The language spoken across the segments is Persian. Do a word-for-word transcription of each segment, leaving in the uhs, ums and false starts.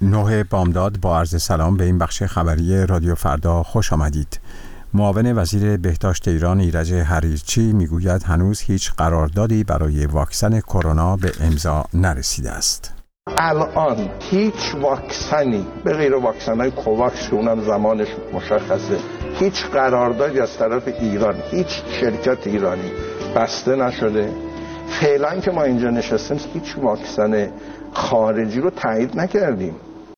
نه بامداد با عرض سلام به این بخش خبری رادیو فردا خوش آمدید. معاون وزیر بهداشت ایران ایرج حریرچی میگوید هنوز هیچ قراردادی برای واکسن کرونا به امضا نرسیده است. الان هیچ واکسنی به غیر واکسن‌های کوواکس که اونم زمانش مشخصه، هیچ قراردادی از طرف ایران، هیچ شرکت ایرانی بسته نشده. فعلا که ما اینجا نشستیم هیچ واکسن خارجی رو تایید نکردیم.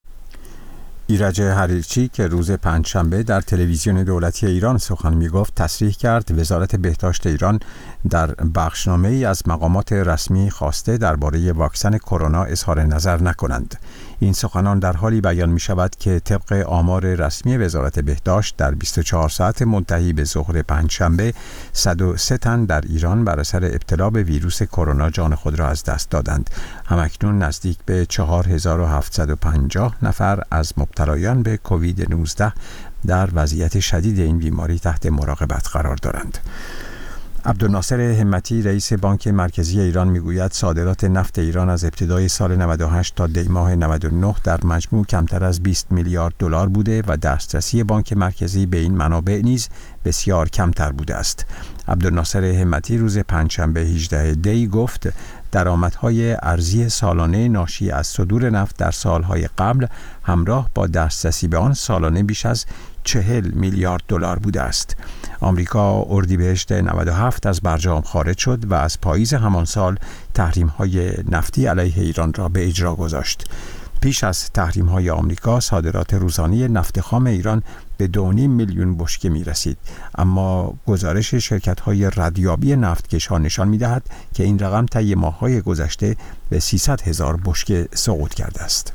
ایرج حریرچی که روز پنجشنبه در تلویزیون دولتی ایران سخن میگفت تصریح کرد وزارت بهداشت ایران در بخشنامه‌ای از مقامات رسمی خواسته درباره واکسن کرونا اظهار نظر نکنند. این سخنان در حالی بیان می شود که طبق آمار رسمی وزارت بهداشت در بیست و چهار ساعت منتهی به ظهر پنجشنبه صد و سه تن در ایران بر اثر ابتلا به ویروس کرونا جان خود را از دست دادند. همکنون نزدیک به چهار هزار و هفتصد و پنجاه نفر از مبتلایان به کووید نوزده در وضعیت شدید این بیماری تحت مراقبت قرار دارند. عبدالناصر همتی رئیس بانک مرکزی ایران میگوید صادرات نفت ایران از ابتدای سال نود و هشت تا دی ماه نود و نه در مجموع کمتر از بیست میلیارد دلار بوده و دسترسی بانک مرکزی به این منابع نیز بسیار کمتر بوده است. عبدالناصر همتی روز پنجشنبه هجدهم دی گفت درآمدهای ارزی سالانه ناشی از صدور نفت در سالهای قبل همراه با دسترسی به آن سالانه بیش از چهل میلیارد دلار بوده است. آمریکا اردیبهشت نود و هفت از برجام خارج شد و از پاییز همان سال تحریم‌های نفتی علیه ایران را به اجرا گذاشت. پیش از تحریم‌های آمریکا صادرات روزانه نفت خام ایران به دو و نیم میلیون بشکه می‌رسید، اما گزارش شرکت‌های ردیابی نفتکش‌ها نشان می‌دهد که این رقم طی ماه‌های گذشته به سیصد هزار بشکه سقوط کرده است.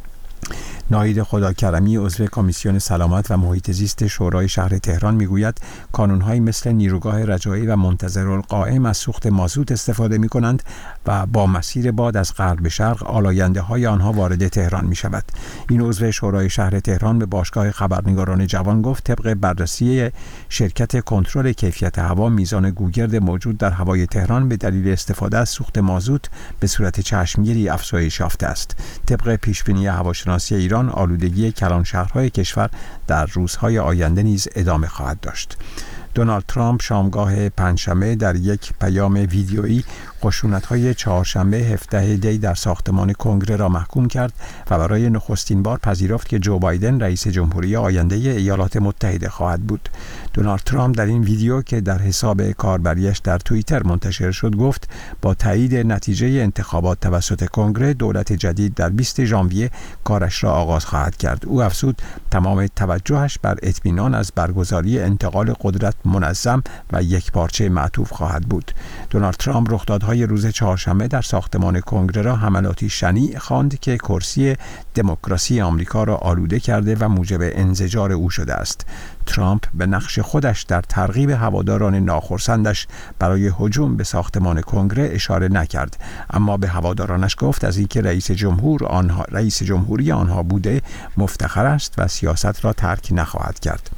ناهید خداکرمی عضو کمیسیون سلامت و محیط زیست شورای شهر تهران میگوید کانون‌هایی مثل نیروگاه رجایی و منتظرالقائم از سوخت مازوت استفاده می‌کنند و با مسیر باد از غرب به شرق آلاینده‌های آنها وارد تهران می‌شود. این عضو شورای شهر تهران به باشگاه خبرنگاران جوان گفت طبق بررسی شرکت کنترل کیفیت هوا میزان گوگرد موجود در هوای تهران به دلیل استفاده از سوخت مازوت به صورت چشمگیری افزایش یافته است. طبق پیشبینی هواشناسی ایران آلودگی کلان شهرهای کشور در روزهای آینده نیز ادامه خواهد داشت. دونالد ترامپ شامگاه پنجشنبه در یک پیام ویدیویی خشونت‌های چهارشنبه هفدهم دی در ساختمان کنگره را محکوم کرد و برای نخستین بار پذیرفت که جو بایدن رئیس جمهوری آینده ایالات متحده خواهد بود. دونالد ترامپ در این ویدیو که در حساب کاربریش در توییتر منتشر شد گفت با تایید نتیجه انتخابات توسط کنگره دولت جدید در بیست ژانویه کارش را آغاز خواهد کرد. او افزود تمام توجهش بر اطمینان از برگزاری انتقال قدرت منظم و یکپارچه معطوف خواهد بود. دونالد ترامپ رخدادهای روز چهارشنبه در ساختمان کنگره را حملاتی شنیع خواند که کرسی دموکراسی آمریکا را آلوده کرده و موجب انزجار او شده است. ترامپ به نقش خودش در ترغیب هواداران ناخرسندش برای هجوم به ساختمان کنگره اشاره نکرد، اما به هوادارانش گفت از اینکه رئیس جمهور آنها رئیس جمهوری آنها بوده مفتخر است و سیاست را ترک نخواهد کرد.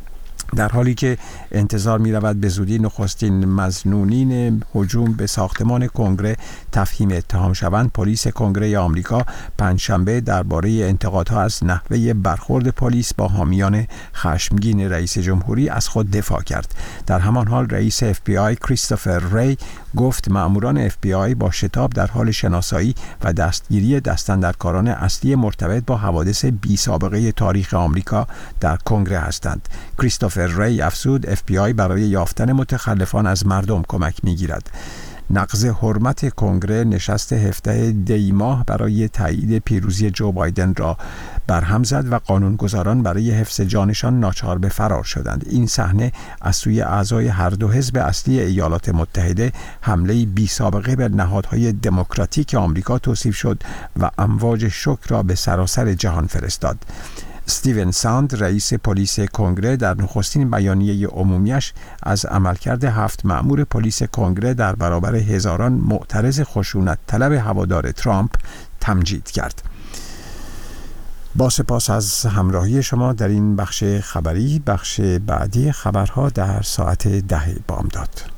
در حالی که انتظار می رود به زودی نخستین مظنونین هجوم به ساختمان کنگره تفهیم اتهام شوند، پلیس کنگره آمریکا پنجشنبه درباره انتقادها از نحوه برخورد پلیس با حامیان خشمگین رئیس جمهوری از خود دفاع کرد. در همان حال رئیس اف بی آی کریستوفر ری گفت مأموران اف بی آی با شتاب در حال شناسایی و دستگیری دستاندرکاران اصلی مرتبط با حوادث بی سابقه تاریخ آمریکا در کنگره هستند. کریستوفر ری افزود اف بی آی برای یافتن متخلفان از مردم کمک می‌گیرد. نقض حرمت کنگره نشست هفدهم دی ماه برای تایید پیروزی جو بایدن را برهم زد و قانونگذاران برای حفظ جانشان ناچار به فرار شدند. این صحنه از سوی اعضای هر دو حزب اصلی ایالات متحده حمله بی سابقه به نهادهای دموکراتیک آمریکا توصیف شد و امواج شوک را به سراسر جهان فرستاد. استیون ساند رئیس پلیس کنگره در نخستین بیانیه عمومیش از عملکرد هفت مأمور پلیس کنگره در برابر هزاران معترض خشونت طلب هوادار ترامپ تمجید کرد. با سپاس از همراهی شما در این بخش خبری. بخش بعدی خبرها در ساعت ده بامداد.